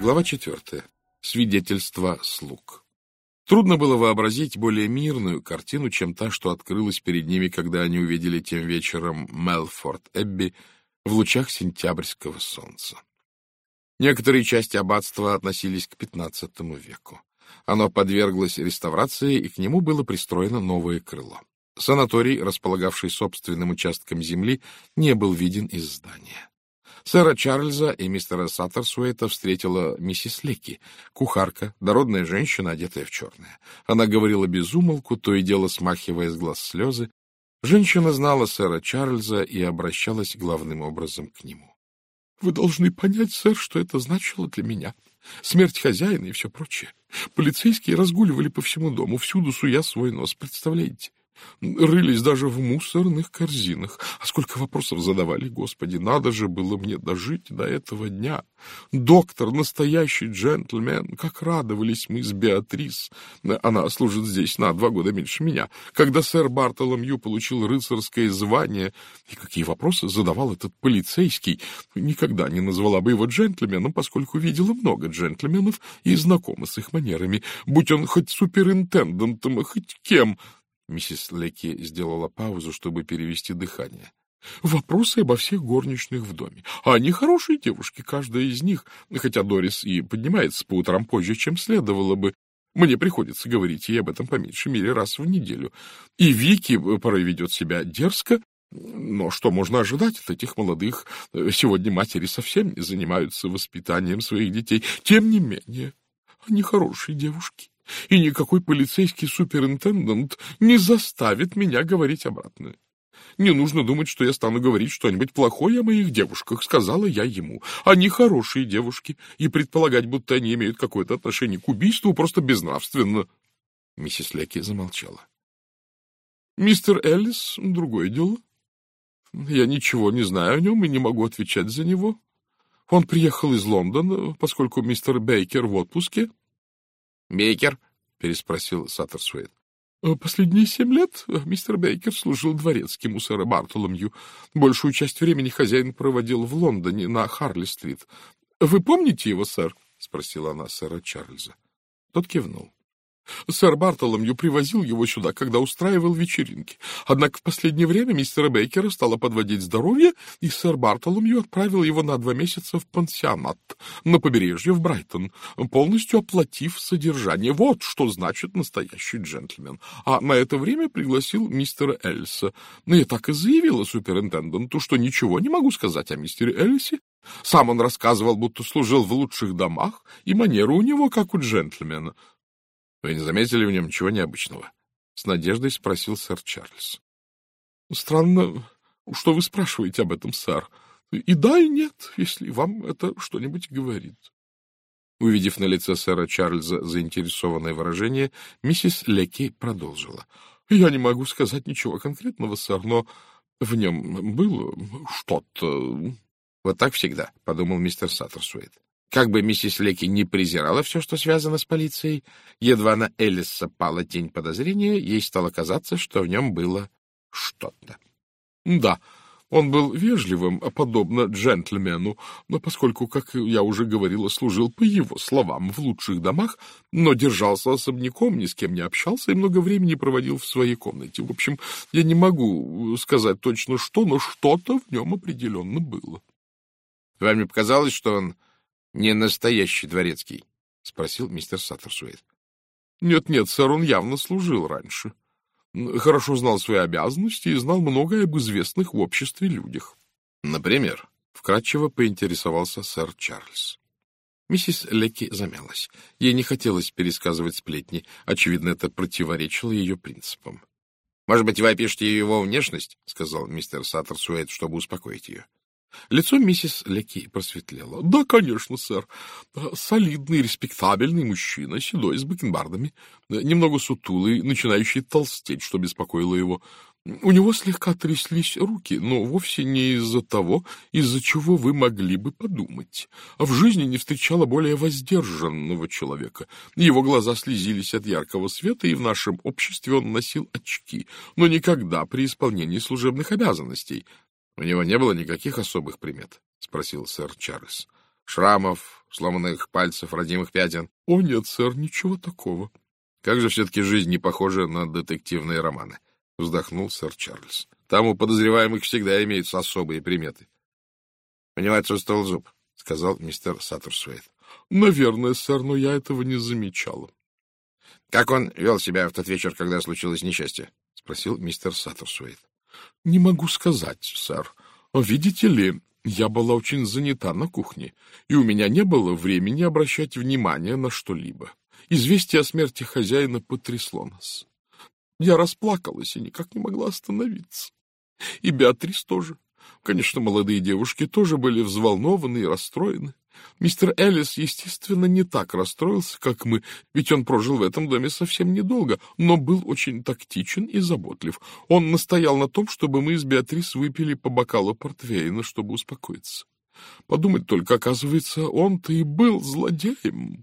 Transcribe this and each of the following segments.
Глава 4. Свидетельство слуг. Трудно было вообразить более мирную картину, чем та, что открылась перед ними, когда они увидели тем вечером Мелфорд-Эбби в лучах сентябрьского солнца. Некоторые части аббатства относились к XV веку. Оно подверглось реставрации, и к нему было пристроено новое крыло. Санаторий, располагавший собственным участком земли, не был виден из здания. Сэра Чарльза и мистера Саттерсуэйта встретила миссис Лекки, кухарка, дородная женщина, одетая в черное. Она говорила без умолку, то и дело смахивая с глаз слезы. Женщина знала сэра Чарльза и обращалась главным образом к нему. — Вы должны понять, сэр, что это значило для меня. Смерть хозяина и все прочее. Полицейские разгуливали по всему дому, всюду суя свой нос, представляете? Рылись даже в мусорных корзинах. А сколько вопросов задавали, Господи, надо же было мне дожить до этого дня. Доктор, настоящий джентльмен, как радовались мы с Беатрис. Она служит здесь на 2 года меньше меня. Когда сэр Бартоломью получил рыцарское звание, и какие вопросы задавал этот полицейский. Никогда не назвала бы его джентльменом, поскольку видела много джентльменов и знакома с их манерами. Будь он хоть суперинтендантом, хоть кем. Миссис Лекки сделала паузу, чтобы перевести дыхание. Вопросы обо всех горничных в доме. А они хорошие девушки, каждая из них, хотя Дорис и поднимается по утрам позже, чем следовало бы. Мне приходится говорить ей об этом по меньшей мере раз в неделю. И Вики порой ведет себя дерзко, но что можно ожидать от этих молодых? Сегодня матери совсем не занимаются воспитанием своих детей. Тем не менее, они хорошие девушки. И никакой полицейский суперинтендант не заставит меня говорить обратное. Не нужно думать, что я стану говорить что-нибудь плохое о моих девушках, сказала я ему. Они хорошие девушки, и предполагать, будто они имеют какое-то отношение к убийству, просто безнравственно. Миссис Лекки замолчала. Мистер Эллис — другое дело. Я ничего не знаю о нем и не могу отвечать за него. Он приехал из Лондона, поскольку мистер Бейкер в отпуске. — Бейкер? — переспросил Саттерсуэйт. — Последние 7 лет мистер Бейкер служил дворецким у сэра Бартоломью. Большую часть времени хозяин проводил в Лондоне, на Харли-стрит. — Вы помните его, сэр? — спросила она сэра Чарльза. Тот кивнул. Сэр Бартоломью привозил его сюда, когда устраивал вечеринки. Однако в последнее время мистера Бейкера стало подводить здоровье, и сэр Бартоломью отправил его на 2 месяца в пансионат на побережье в Брайтон, полностью оплатив содержание. Вот что значит настоящий джентльмен. А на это время пригласил мистера Эльса. Но я так и заявила суперинтенданту, что ничего не могу сказать о мистере Эльсе. Сам он рассказывал, будто служил в лучших домах, и манеры у него, как у джентльмена. — Вы не заметили в нем ничего необычного? — с надеждой спросил сэр Чарльз. — Странно, что вы спрашиваете об этом, сэр. И да, и нет, если вам это что-нибудь говорит. Увидев на лице сэра Чарльза заинтересованное выражение, миссис Лекки продолжила. — Я не могу сказать ничего конкретного, сэр, но в нем было что-то... — Вот так всегда, — подумал мистер Саттерсуэйт. Как бы миссис Лекки не презирала все, что связано с полицией, едва на Эллиса пала тень подозрения, ей стало казаться, что в нем было что-то. Да, он был вежливым, подобно джентльмену, но поскольку, как я уже говорила, служил, по его словам, в лучших домах, но держался особняком, ни с кем не общался и много времени проводил в своей комнате. В общем, я не могу сказать точно что, но что-то в нем определенно было. — Вам не показалось, что он не настоящий дворецкий? — спросил мистер Саттерсуэйт. — Нет, сэр, он явно служил раньше. Хорошо знал свои обязанности и знал многое об известных в обществе людях. — Например? — вкратчиво поинтересовался сэр Чарльз. Миссис Лекки замялась. Ей не хотелось пересказывать сплетни. Очевидно, это противоречило ее принципам. — Может быть, вы опишете его внешность? — сказал мистер Саттерсуэйт, чтобы успокоить ее. Лицо миссис Лекки просветлело. — Да, конечно, сэр. Солидный, респектабельный мужчина, седой, с бакенбардами, немного сутулый, начинающий толстеть, что беспокоило его. У него слегка тряслись руки, но вовсе не из-за того, из-за чего вы могли бы подумать. В жизни не встречала более воздержанного человека. Его глаза слезились от яркого света, и в нашем обществе он носил очки, но никогда при исполнении служебных обязанностей. — У него не было никаких особых примет? — спросил сэр Чарльз. — Шрамов, сломанных пальцев, родимых пятен? — О, нет, сэр, ничего такого. — Как же все-таки жизнь не похожа на детективные романы? — вздохнул сэр Чарльз. — Там у подозреваемых всегда имеются особые приметы. — У него отсутствовал зуб, — сказал мистер Саттерсуэйт. — Наверное, сэр, но я этого не замечала. — Как он вел себя в тот вечер, когда случилось несчастье? — спросил мистер Саттерсуэйт. — Не могу сказать, сэр. Видите ли, я была очень занята на кухне, и у меня не было времени обращать внимание на что-либо. Известие о смерти хозяина потрясло нас. Я расплакалась и никак не могла остановиться. И Беатрис тоже. Конечно, молодые девушки тоже были взволнованы и расстроены. Мистер Эллис, естественно, не так расстроился, как мы, ведь он прожил в этом доме совсем недолго, но был очень тактичен и заботлив. Он настоял на том, чтобы мы с Беатрис выпили по бокалу портвейна, чтобы успокоиться. Подумать только, оказывается, он-то и был злодеем.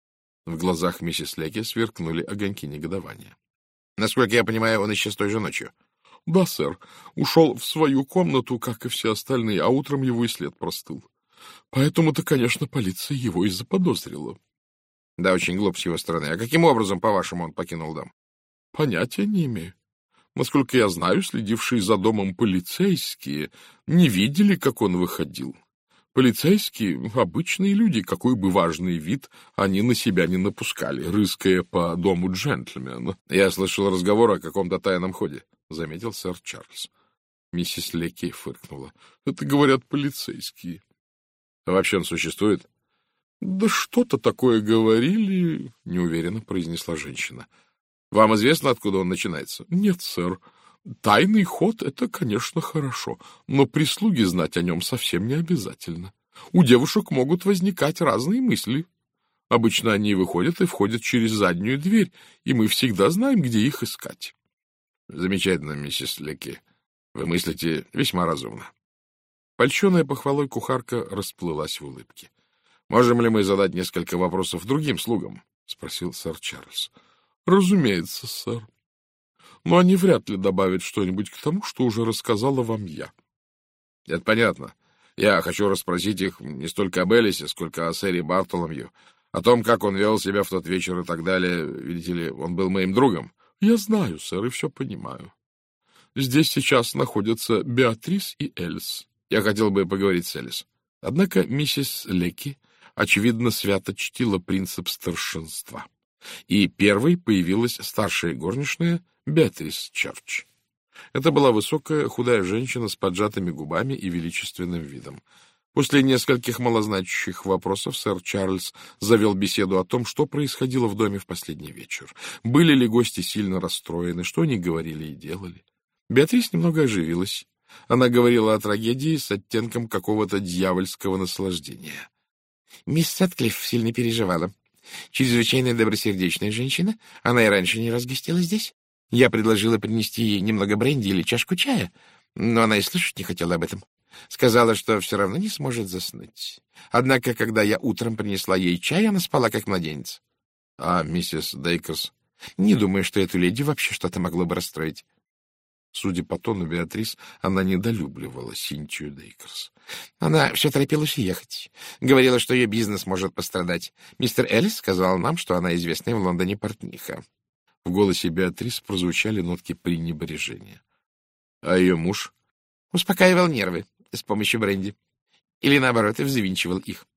В глазах миссис Леки сверкнули огоньки негодования. — Насколько я понимаю, он исчез той же ночью? — Да, сэр. Ушел в свою комнату, как и все остальные, а утром его и след простыл. Поэтому-то, конечно, полиция его и заподозрила. — Да, очень глупо с его стороны. А каким образом, по-вашему, он покинул дом? — Понятия не имею. Насколько я знаю, следившие за домом полицейские не видели, как он выходил. Полицейские — обычные люди, какой бы важный вид они на себя не напускали, рыская по дому джентльмена. — Я слышал разговор о каком-то тайном ходе, — заметил сэр Чарльз. Миссис Леки фыркнула. — Это, говорят, полицейские. — А вообще он существует? — Да что-то такое говорили, — неуверенно произнесла женщина. — Вам известно, откуда он начинается? — Нет, сэр. Тайный ход — это, конечно, хорошо, но прислуги знать о нем совсем не обязательно. У девушек могут возникать разные мысли. Обычно они выходят и входят через заднюю дверь, и мы всегда знаем, где их искать. — Замечательно, миссис Леки. Вы мыслите весьма разумно. Польщенная похвалой кухарка расплылась в улыбке. — Можем ли мы задать несколько вопросов другим слугам? — спросил сэр Чарльз. — Разумеется, сэр. Но они вряд ли добавят что-нибудь к тому, что уже рассказала вам я. — Это понятно. Я хочу расспросить их не столько об Элисе, сколько о сэре Бартоломью, о том, как он вел себя в тот вечер и так далее. Видите ли, он был моим другом. — Я знаю, сэр, и все понимаю. Здесь сейчас находятся Беатрис и Элис. Я хотел бы поговорить с Элис. Однако миссис Леки, очевидно, свято чтила принцип старшинства. И первой появилась старшая горничная Беатрис Чарч. Это была высокая, худая женщина с поджатыми губами и величественным видом. После нескольких малозначащих вопросов сэр Чарльз завел беседу о том, что происходило в доме в последний вечер. Были ли гости сильно расстроены, что они говорили и делали. Беатрис немного оживилась. Она говорила о трагедии с оттенком какого-то дьявольского наслаждения. Мисс Сатклифф сильно переживала. Чрезвычайно добросердечная женщина. Она и раньше не раз гостила здесь. Я предложила принести ей немного бренди или чашку чая, но она и слышать не хотела об этом. Сказала, что все равно не сможет заснуть. Однако, когда я утром принесла ей чай, она спала как младенец. — А миссис Дейкерс? — Не думаю, что эту леди вообще что-то могло бы расстроить. Судя по тону Беатрис, она недолюбливала Синтию Дейкерс. Она все торопилась уехать. Говорила, что ее бизнес может пострадать. Мистер Эллис сказал нам, что она известная в Лондоне портниха. В голосе Беатрис прозвучали нотки пренебрежения. А ее муж? Успокаивал нервы с помощью бренди. Или, наоборот, и взвинчивал их.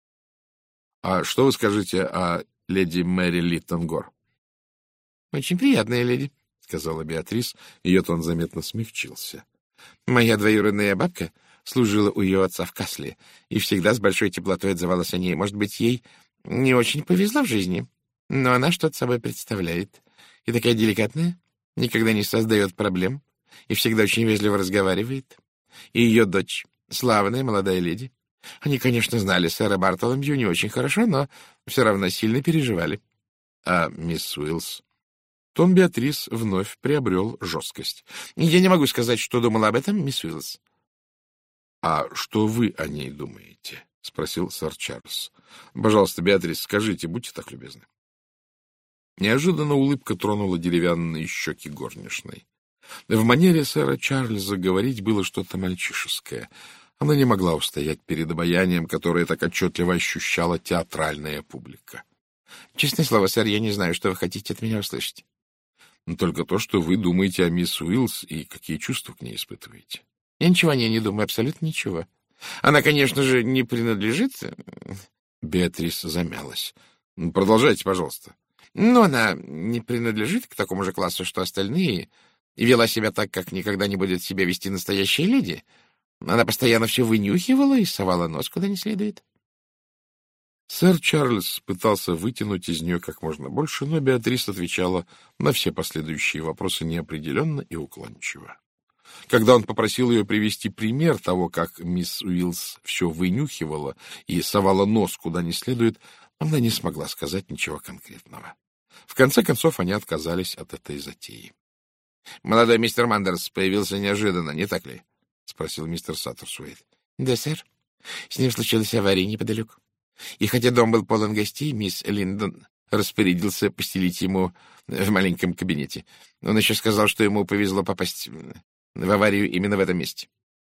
— А что вы скажете о леди Мэри Литтон-Гор? — Очень приятная леди, — сказала Беатрис. Ее тон заметно смягчился. — Моя двоюродная бабка служила у ее отца в Касле и всегда с большой теплотой отзывалась о ней. Может быть, ей не очень повезло в жизни, но она что-то собой представляет. И такая деликатная, никогда не создает проблем и всегда очень вежливо разговаривает. И ее дочь — славная молодая леди. Они, конечно, знали сэра Бартоломью не очень хорошо, но все равно сильно переживали. А мисс Уиллс? Тон Беатрис вновь приобрел жесткость. Я не могу сказать, что думала об этом мисс Уиллс. — А что вы о ней думаете? — спросил сэр Чарльз. — Пожалуйста, Беатрис, скажите, будьте так любезны. Неожиданно улыбка тронула деревянные щеки горничной. В манере сэра Чарльза говорить было что-то мальчишеское. Она не могла устоять перед обаянием, которое так отчетливо ощущала театральная публика. — Честное слово, сэр, я не знаю, что вы хотите от меня услышать. — Но только то, что вы думаете о мисс Уиллс и какие чувства к ней испытываете. — Я ничего о ней не думаю, абсолютно ничего. Она, конечно же, не принадлежит... Беатрис замялась. — Продолжайте, пожалуйста. — Но она не принадлежит к такому же классу, что остальные, и вела себя так, как никогда не будет себя вести настоящая леди. Она постоянно все вынюхивала и совала нос куда не следует. Сэр Чарльз пытался вытянуть из нее как можно больше, но Беатрис отвечала на все последующие вопросы неопределенно и уклончиво. Когда он попросил ее привести пример того, как мисс Уиллс все вынюхивала и совала нос куда не следует, она не смогла сказать ничего конкретного. В конце концов, они отказались от этой затеи. — Молодой мистер Мандерс появился неожиданно, не так ли? — спросил мистер Саттерсуэйт. — Да, сэр. С ним случилась авария неподалеку. И хотя дом был полон гостей, мисс Линдон распорядился постелить ему в маленьком кабинете. Он еще сказал, что ему повезло попасть в аварию именно в этом месте.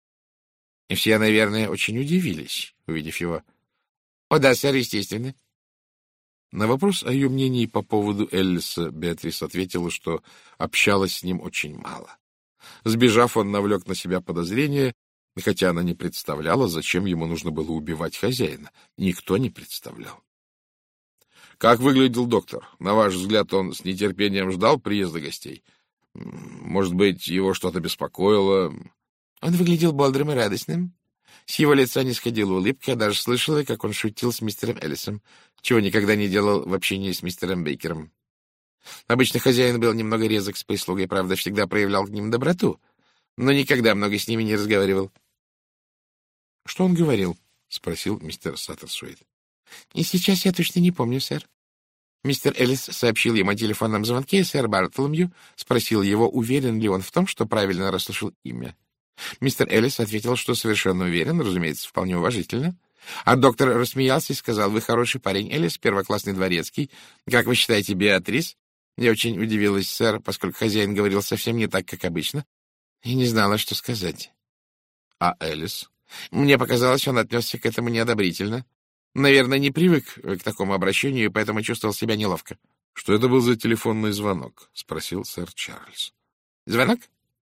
И все, наверное, очень удивились, увидев его. — О, да, сэр, естественно. На вопрос о ее мнении по поводу Эллиса Беатрис ответила, что общалась с ним очень мало. Сбежав, он навлек на себя подозрения, хотя она не представляла, зачем ему нужно было убивать хозяина. Никто не представлял. — Как выглядел доктор? На ваш взгляд, он с нетерпением ждал приезда гостей? Может быть, его что-то беспокоило? Он выглядел бодрым и радостным. С его лица не сходила улыбка, я даже слышала, как он шутил с мистером Эллисом, чего никогда не делал в общении с мистером Бейкером. Обычно хозяин был немного резок с прислугой, правда, всегда проявлял к ним доброту, но никогда много с ними не разговаривал. — Что он говорил? — спросил мистер Саттерсуэйт. — И сейчас я точно не помню, сэр. Мистер Эллис сообщил ему о телефонном звонке, и сэр Бартломью спросил его, уверен ли он в том, что правильно расслышал имя. Мистер Эллис ответил, что совершенно уверен, разумеется, вполне уважительно. А доктор рассмеялся и сказал: «Вы хороший парень, Эллис, первоклассный дворецкий. Как вы считаете, Беатрис?» Я очень удивилась, сэр, поскольку хозяин говорил совсем не так, как обычно, и не знала, что сказать. — А Эллис? Мне показалось, он отнесся к этому неодобрительно. Наверное, не привык к такому обращению, и поэтому чувствовал себя неловко. — Что это был за телефонный звонок? — спросил сэр Чарльз. — Звонок?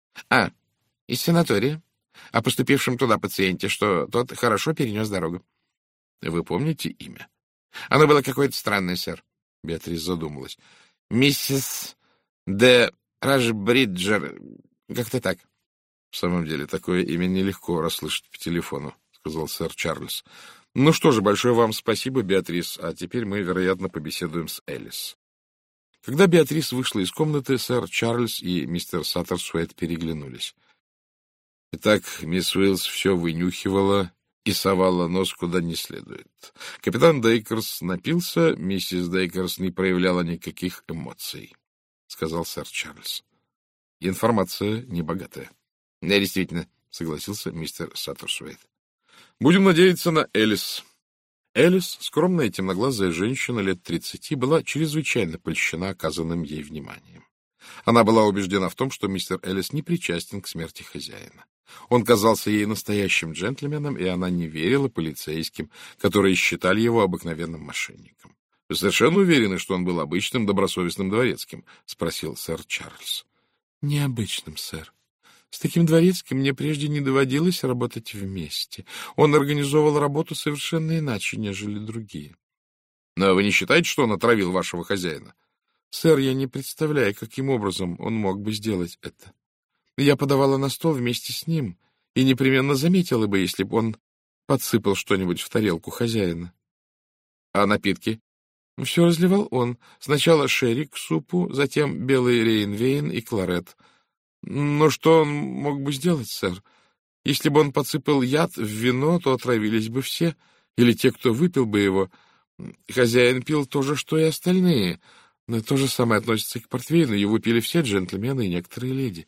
Из санатория. О поступившем туда пациенте, что тот хорошо перенес дорогу. — Вы помните имя? — Оно было какое-то странное, сэр. Беатрис задумалась. — Миссис де Рашбриджер. Как-то так. — В самом деле, такое имя нелегко расслышать по телефону, — сказал сэр Чарльз. — Ну что же, большое вам спасибо, Беатрис, а теперь мы, вероятно, побеседуем с Эллис. Когда Беатрис вышла из комнаты, сэр Чарльз и мистер Саттерсуэйт переглянулись. Итак, мисс Уиллс все вынюхивала и совала нос куда не следует. Капитан Дейкерс напился, миссис Дейкерс не проявляла никаких эмоций, — сказал сэр Чарльз. Информация небогатая. — Да, действительно, — согласился мистер Саттерсуэйт. — Будем надеяться на Эллис. Эллис, скромная темноглазая женщина лет 30, была чрезвычайно польщена оказанным ей вниманием. Она была убеждена в том, что мистер Эллис не причастен к смерти хозяина. Он казался ей настоящим джентльменом, и она не верила полицейским, которые считали его обыкновенным мошенником. — Вы совершенно уверены, что он был обычным добросовестным дворецким? — спросил сэр Чарльз. — Необычным, сэр. С таким дворецким мне прежде не доводилось работать вместе. Он организовал работу совершенно иначе, нежели другие. — Но вы не считаете, что он отравил вашего хозяина? — Сэр, я не представляю, каким образом он мог бы сделать это. Я подавала на стол вместе с ним и непременно заметила бы, если бы он подсыпал что-нибудь в тарелку хозяина. — А напитки? — Все разливал он. Сначала шерри к супу, затем белый рейнвейн и кларет. Но что он мог бы сделать, сэр? Если бы он подсыпал яд в вино, то отравились бы все, или те, кто выпил бы его. Хозяин пил то же, что и остальные, но то же самое относится и к портвейну. Его пили все джентльмены и некоторые леди.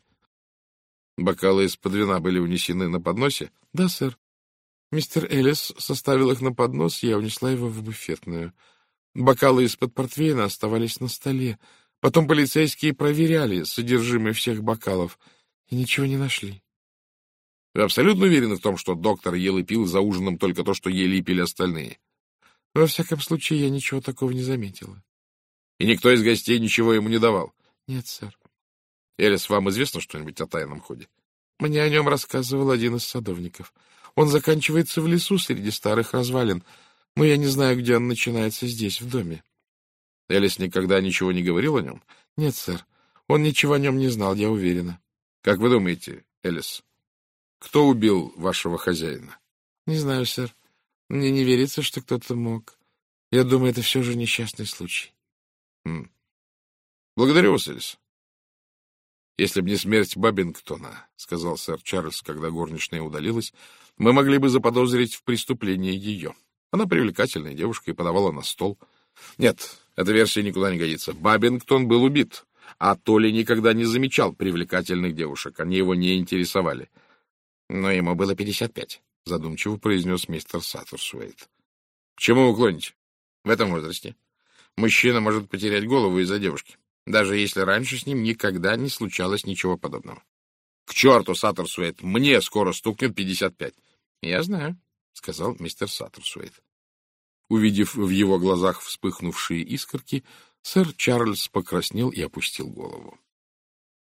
Бокалы из-под вина были унесены на подносе? — Да, сэр. Мистер Эллис составил их на поднос, я унесла его в буфетную. Бокалы из-под портвейна оставались на столе. Потом полицейские проверяли содержимое всех бокалов и ничего не нашли. — Вы абсолютно уверены в том, что доктор ел и пил за ужином только то, что ели и пили остальные? Во всяком случае, я ничего такого не заметила. И никто из гостей ничего ему не давал? Нет, сэр. Элис, вам известно что-нибудь о тайном ходе? Мне о нем рассказывал один из садовников. Он заканчивается в лесу среди старых развалин, но я не знаю, где он начинается здесь, в доме. Элис никогда ничего не говорил о нем? Нет, сэр. Он ничего о нем не знал, я уверена. Как вы думаете, Элис, кто убил вашего хозяина? Не знаю, сэр. Мне не верится, что кто-то мог. Я думаю, это все же несчастный случай. Благодарю вас, Элис. Если бы не смерть Бабингтона, — сказал сэр Чарльз, когда горничная удалилась, — мы могли бы заподозрить в преступлении ее. Она привлекательная девушка и подавала на стол. Нет, эта версия никуда не годится. Бабингтон был убит, а Толли никогда не замечал привлекательных девушек. Они его не интересовали. Но ему было 55, — задумчиво произнес мистер Саттерсуэйт. — К чему вы клоните? В этом возрасте мужчина может потерять голову из-за девушки, даже если раньше с ним никогда не случалось ничего подобного. — К черту, Саттерсуэйт! Мне скоро стукнет 55. — Я знаю, — сказал мистер Саттерсуэйт. Увидев в его глазах вспыхнувшие искорки, сэр Чарльз покраснел и опустил голову.